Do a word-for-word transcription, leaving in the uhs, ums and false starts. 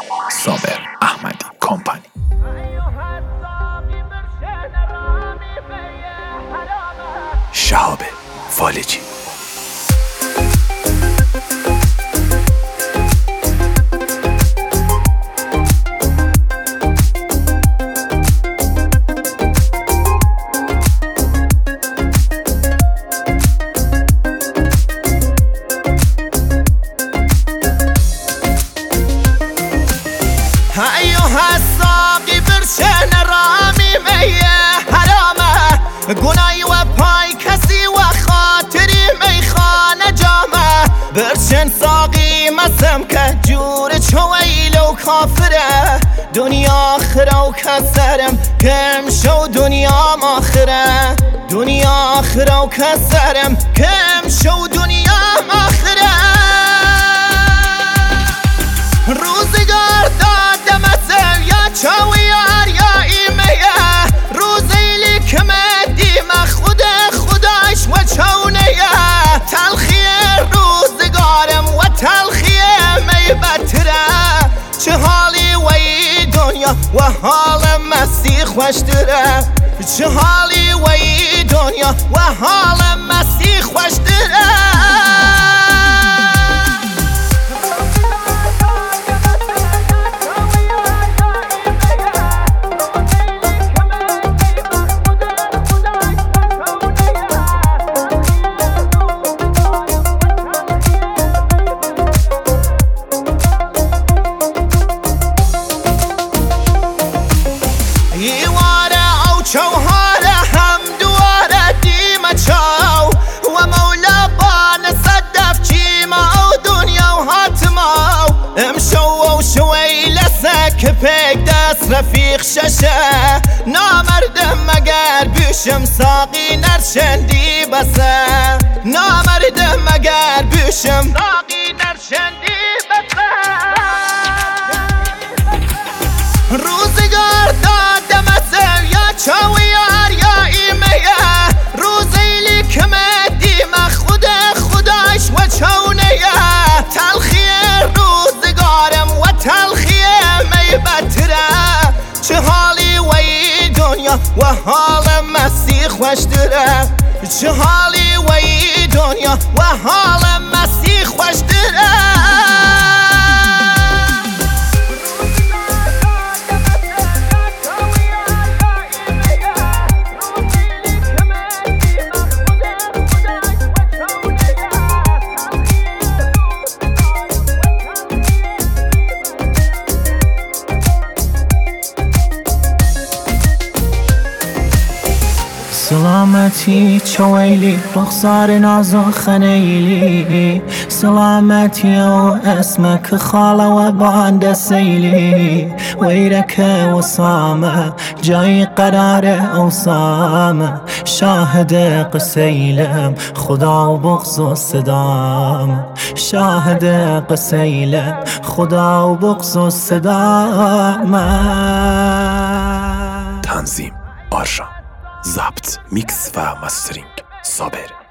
صابر احمدی کمپانی. شهاب فالجی. أيها الساقي برشن رامي مية حرامة قناي وباي كسي وخاطري ميخانة جامة برشن ساقي مسمك جور شويل وكافرة دنيا آخرة وكسرم كم شو دنيا ماخرة دنيا آخرة وكسرم كم شو دنيا ماخرة روزگار دادم سویا چاویار یا ایمه روزی لی که مدیم خود خداش و چونه تلخی روزگارم و تلخی می بتره چه حالی وی دنیا و حال مسیح خوشتره چه حالی وی دنیا و حال مسیح خوشتره یواره او چوهاره هم دواره دیمه چاو و مولا بان صدف چیما او دنیا و حتما امشو و شوی لسک پیک دست رفیق ششه نامردم مگر بیشم ساقی نرشندی بسه نامردم مگر بیشم ساقی نرشندی بسه روزگار دادم سویا چاویار یا ایمه روزی لی که مدیم خود خداش و چونه تلخی روزگارم و تلخی می بتره چه حالی وی دنیا و حال مسیح خوشتره چه حالی وی دنیا و حال مسیح خوشتره سلامتی چویلی رخسار نازو خنیلی سلامتی و اسمك خاله و باند سیلی ویرک و سامه جای قرار اوسامه شاهد قسیلم خدا و بغض و صدام شاهد قسیلم خدا و بغض و صدام. تنظیم آرژان، ضبط، میکس و مسترینگ صابر